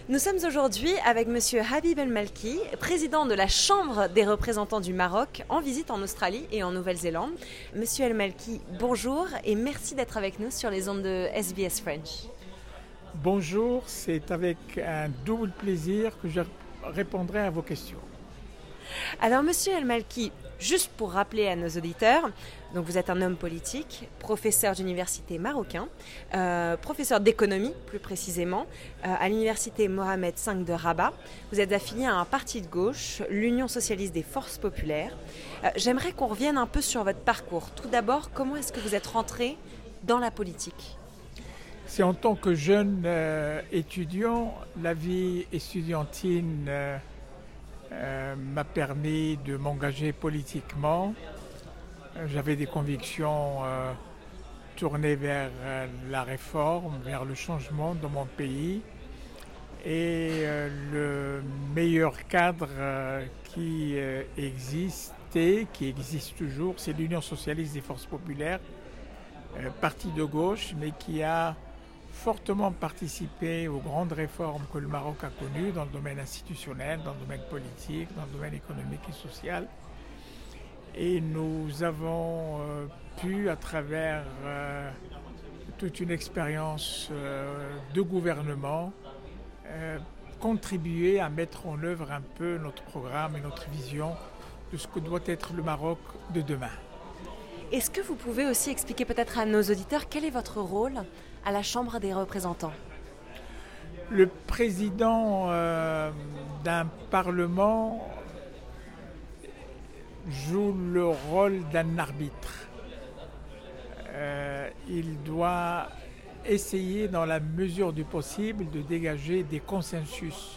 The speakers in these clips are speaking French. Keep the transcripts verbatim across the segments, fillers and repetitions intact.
Nous sommes aujourd'hui avec Monsieur Habib El Malki, président de la Chambre des représentants du Maroc, en visite en Australie et en Nouvelle-Zélande. Monsieur El Malki, bonjour et merci d'être avec nous sur les ondes de S B S French. Bonjour, c'est avec un double plaisir que je répondrai à vos questions. Alors Monsieur El Malki, juste pour rappeler à nos auditeurs, donc vous êtes un homme politique, professeur d'université marocain, euh, professeur d'économie plus précisément, euh, à l'université Mohamed cinq de Rabat. Vous êtes affilié à un parti de gauche, l'Union socialiste des forces populaires. Euh, j'aimerais qu'on revienne un peu sur votre parcours. Tout d'abord, comment est-ce que vous êtes rentré dans la politique ? C'est en tant que jeune euh, étudiant, la vie estudiantine euh, euh, m'a permis de m'engager politiquement. J'avais des convictions euh, tournées vers euh, la réforme, vers le changement dans mon pays. Et euh, le meilleur cadre euh, qui euh, existait, qui existe toujours, c'est l'Union socialiste des forces populaires, euh, parti de gauche, mais qui a fortement participé aux grandes réformes que le Maroc a connues dans le domaine institutionnel, dans le domaine politique, dans le domaine économique et social. Et nous avons euh, pu, à travers euh, toute une expérience euh, de gouvernement, euh, contribuer à mettre en œuvre un peu notre programme et notre vision de ce que doit être le Maroc de demain. Est-ce que vous pouvez aussi expliquer peut-être à nos auditeurs quel est votre rôle à la Chambre des représentants ? Le président euh, d'un Parlement joue le rôle d'un arbitre. Euh, il doit essayer, dans la mesure du possible, de dégager des consensus.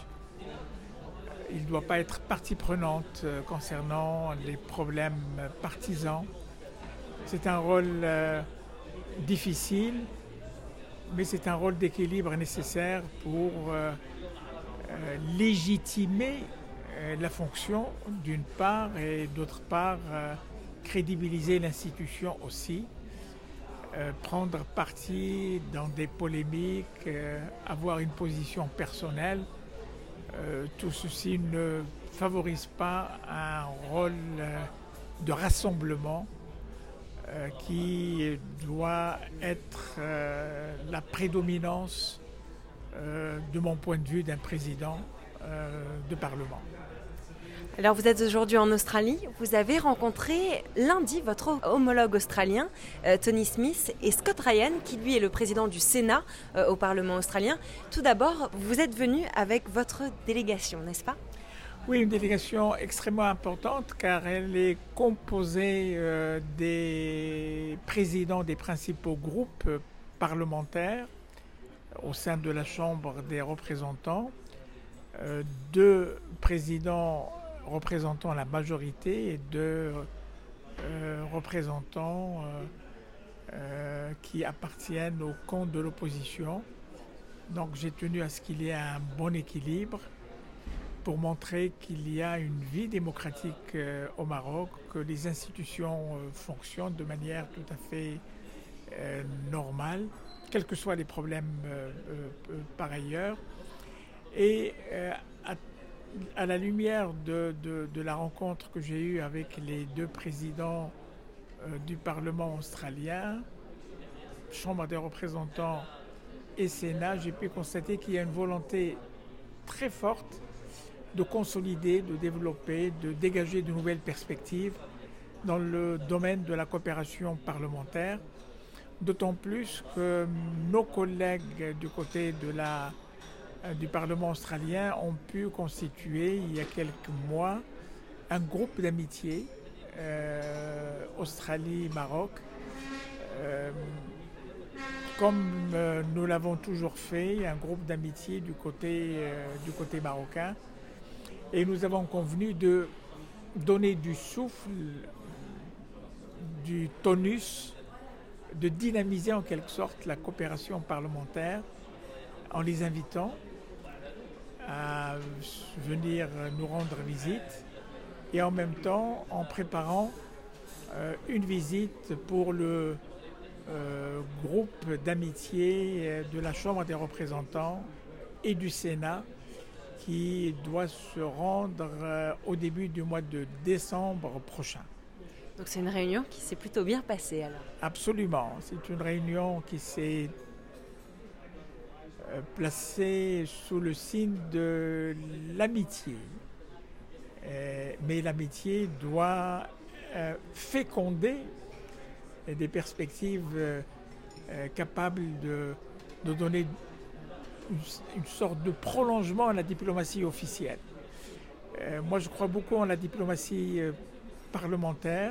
Il ne doit pas être partie prenante euh, concernant les problèmes partisans. C'est un rôle euh, difficile, mais c'est un rôle d'équilibre nécessaire pour euh, euh, légitimer euh, la fonction d'une part et d'autre part euh, crédibiliser l'institution aussi, euh, prendre parti dans des polémiques, euh, avoir une position personnelle. Euh, tout ceci ne favorise pas un rôle euh, de rassemblement Euh, qui doit être euh, la prédominance, euh, de mon point de vue, d'un président euh, de Parlement. Alors vous êtes aujourd'hui en Australie, vous avez rencontré lundi votre homologue australien, euh, Tony Smith, et Scott Ryan, qui lui est le président du Sénat euh, au Parlement australien. Tout d'abord, vous êtes venu avec votre délégation, n'est-ce pas ? Oui, une délégation extrêmement importante car elle est composée euh, des présidents des principaux groupes parlementaires au sein de la Chambre des représentants, euh, deux présidents représentant la majorité et deux euh, représentants euh, euh, qui appartiennent au camp de l'opposition. Donc j'ai tenu à ce qu'il y ait un bon équilibre pour montrer qu'il y a une vie démocratique euh, au Maroc, que les institutions euh, fonctionnent de manière tout à fait euh, normale, quels que soient les problèmes euh, euh, par ailleurs. Et euh, à, à la lumière de, de, de la rencontre que j'ai eue avec les deux présidents euh, du Parlement australien, Chambre des représentants et Sénat, j'ai pu constater qu'il y a une volonté très forte de consolider, de développer, de dégager de nouvelles perspectives dans le domaine de la coopération parlementaire, d'autant plus que nos collègues du côté de la, du Parlement australien ont pu constituer il y a quelques mois un groupe d'amitié euh, Australie-Maroc, euh, comme euh, nous l'avons toujours fait, un groupe d'amitié du côté, euh, du côté marocain. Et nous avons convenu de donner du souffle, du tonus, de dynamiser en quelque sorte la coopération parlementaire en les invitant à venir nous rendre visite et en même temps en préparant euh, une visite pour le euh, groupe d'amitié de la Chambre des représentants et du Sénat qui doit se rendre euh, au début du mois de décembre prochain. Donc c'est une réunion qui s'est plutôt bien passée alors. Absolument, c'est une réunion qui s'est euh, placée sous le signe de l'amitié. Euh, mais l'amitié doit euh, féconder des perspectives euh, euh, capables de, de donner une, une sorte de prolongement à la diplomatie officielle. Euh, moi, je crois beaucoup en la diplomatie euh, parlementaire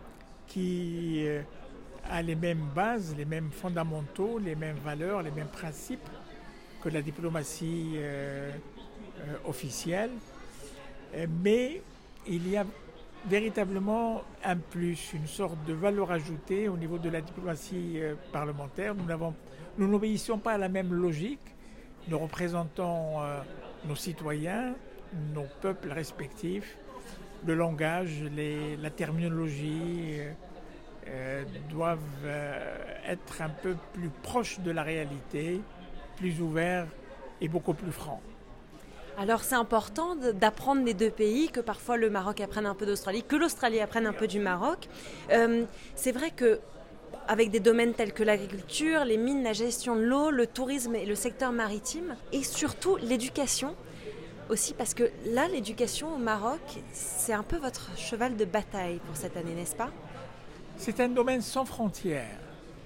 qui euh, a les mêmes bases, les mêmes fondamentaux, les mêmes valeurs, les mêmes principes que la diplomatie euh, euh, officielle. Euh, mais il y a véritablement un plus, une sorte de valeur ajoutée au niveau de la diplomatie euh, parlementaire. Nous n'avons, nous n'obéissons pas à la même logique. Nous représentons euh, nos citoyens, nos peuples respectifs. Le langage, les, la terminologie euh, euh, doivent euh, être un peu plus proches de la réalité, plus ouverts et beaucoup plus francs. Alors c'est important d'apprendre les deux pays, que parfois le Maroc apprenne un peu d'Australie, que l'Australie apprenne un peu du Maroc. Euh, c'est vrai que avec des domaines tels que l'agriculture, les mines, la gestion de l'eau, le tourisme et le secteur maritime, et surtout l'éducation, aussi parce que là, l'éducation au Maroc, c'est un peu votre cheval de bataille pour cette année, n'est-ce pas? C'est un domaine sans frontières,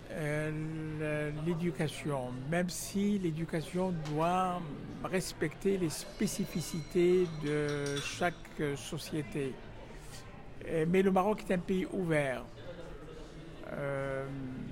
euh, l'éducation, même si l'éducation doit respecter les spécificités de chaque société. Mais le Maroc est un pays ouvert. Euh,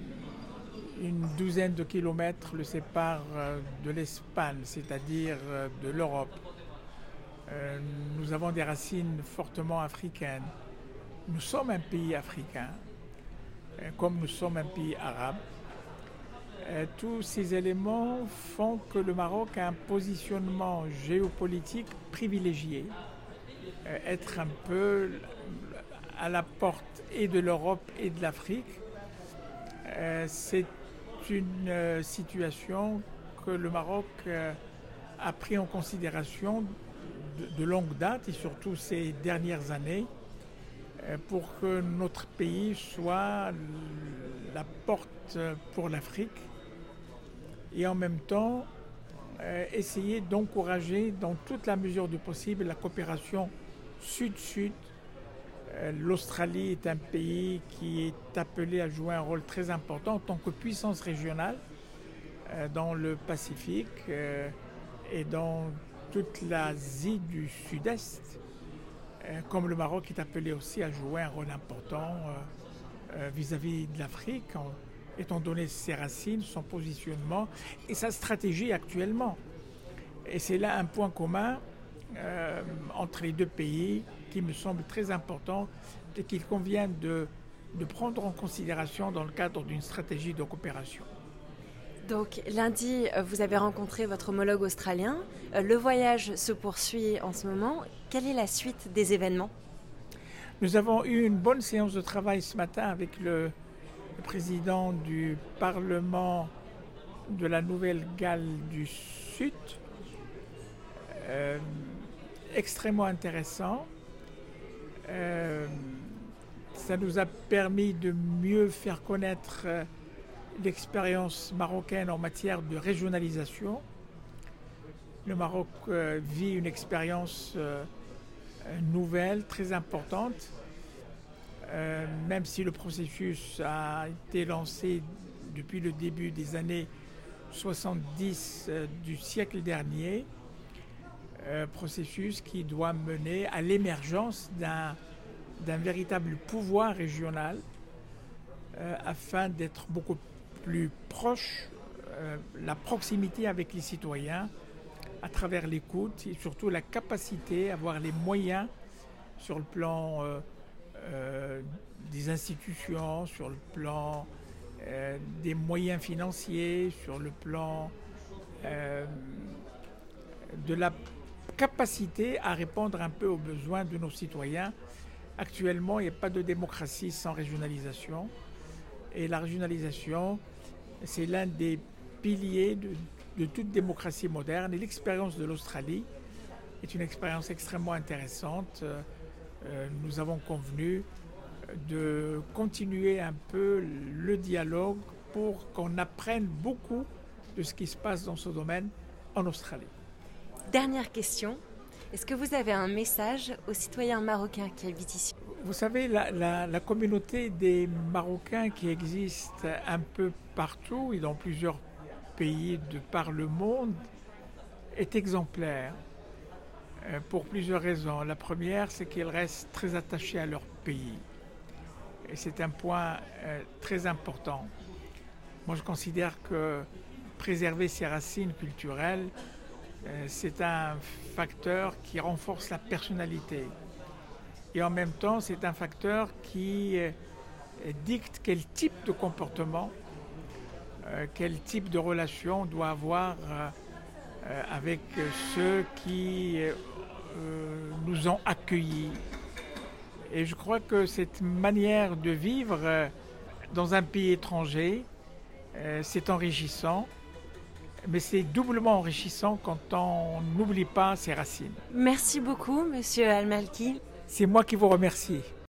une douzaine de kilomètres le séparent de l'Espagne, c'est-à-dire de l'Europe. Euh, nous avons des racines fortement africaines. Nous sommes un pays africain, euh, comme nous sommes un pays arabe. Euh, tous ces éléments font que le Maroc a un positionnement géopolitique privilégié. Euh, être un peu à la porte et de l'Europe et de l'Afrique, euh, c'est une euh, situation que le Maroc euh, a pris en considération de longue date et surtout ces dernières années pour que notre pays soit la porte pour l'Afrique et en même temps essayer d'encourager dans toute la mesure du possible la coopération sud-sud. L'Australie est un pays qui est appelé à jouer un rôle très important en tant que puissance régionale dans le Pacifique et dans toute l'Asie du Sud-Est, euh, comme le Maroc est appelé aussi à jouer un rôle important euh, euh, vis-à-vis de l'Afrique, en, étant donné ses racines, son positionnement et sa stratégie actuellement. Et c'est là un point commun euh, entre les deux pays qui me semble très important et qu'il convient de, de prendre en considération dans le cadre d'une stratégie de coopération. Donc lundi, vous avez rencontré votre homologue australien. Le voyage se poursuit en ce moment. Quelle est la suite des événements? Nous avons eu une bonne séance de travail ce matin avec le, le président du Parlement de la Nouvelle-Galles du Sud. Euh, extrêmement intéressant. Euh, ça nous a permis de mieux faire connaître euh, l'expérience marocaine en matière de régionalisation. Le Maroc euh, vit une expérience euh, nouvelle, très importante, euh, même si le processus a été lancé depuis le début des années soixante-dix euh, du siècle dernier, euh, processus qui doit mener à l'émergence d'un, d'un véritable pouvoir régional euh, afin d'être beaucoup plus proche, euh, la proximité avec les citoyens à travers l'écoute et surtout la capacité à avoir les moyens sur le plan euh, euh, des institutions, sur le plan euh, des moyens financiers, sur le plan euh, de la capacité à répondre un peu aux besoins de nos citoyens. Actuellement, il n'y a pas de démocratie sans régionalisation. Et la régionalisation, c'est l'un des piliers de, de toute démocratie moderne. Et l'expérience de l'Australie est une expérience extrêmement intéressante. Euh, nous avons convenu de continuer un peu le dialogue pour qu'on apprenne beaucoup de ce qui se passe dans ce domaine en Australie. Dernière question, est-ce que vous avez un message aux citoyens marocains qui habitent ici? Vous savez, la, la, la communauté des Marocains qui existe un peu partout et dans plusieurs pays de par le monde est exemplaire euh, pour plusieurs raisons. La première, c'est qu'ils restent très attachés à leur pays. Et c'est un point euh, très important. Moi, je considère que préserver ses racines culturelles, euh, c'est un facteur qui renforce la personnalité. Et en même temps, c'est un facteur qui euh, dicte quel type de comportement, euh, quel type de relation on doit avoir euh, euh, avec ceux qui euh, nous ont accueillis. Et je crois que cette manière de vivre euh, dans un pays étranger, euh, c'est enrichissant, mais c'est doublement enrichissant quand on n'oublie pas ses racines. Merci beaucoup, Monsieur Al Malki. C'est moi qui vous remercie.